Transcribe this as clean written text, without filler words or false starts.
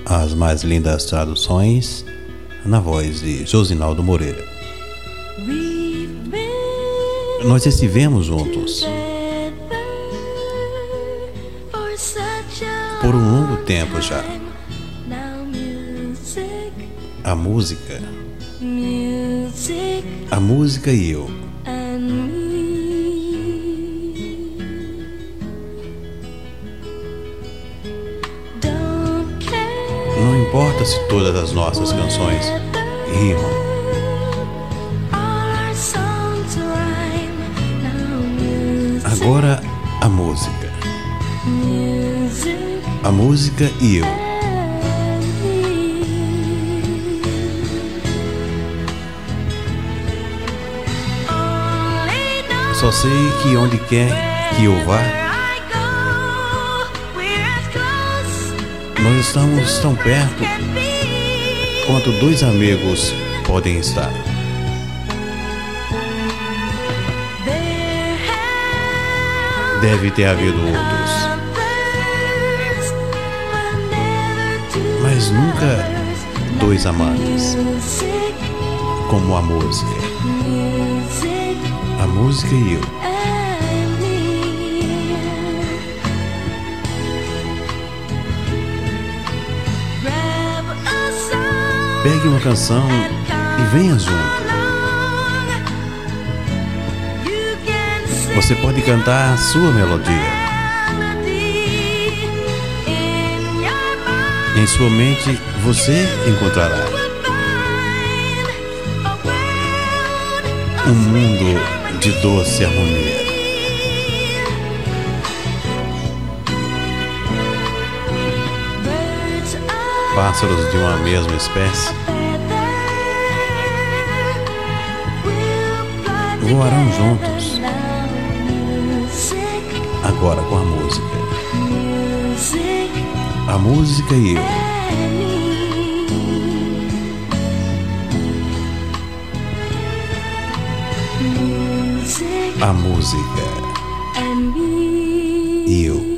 as mais lindas traduções na voz de Josinaldo Moreira. Nós estivemos juntos por um longo tempo já. A música e eu. Não importa se todas as nossas canções rimam. Agora a música. A música e eu. Só sei que onde quer que eu vá, nós estamos tão perto quanto dois amigos podem estar. Deve ter havido outros, mas nunca dois amantes como a música. A música e eu. Pegue uma canção e venha junto. Você pode cantar a sua melodia. Em sua mente você encontrará um mundo de doce harmonia. Pássaros de uma mesma espécie voarão juntos, agora com a música. A música e eu. A música e eu.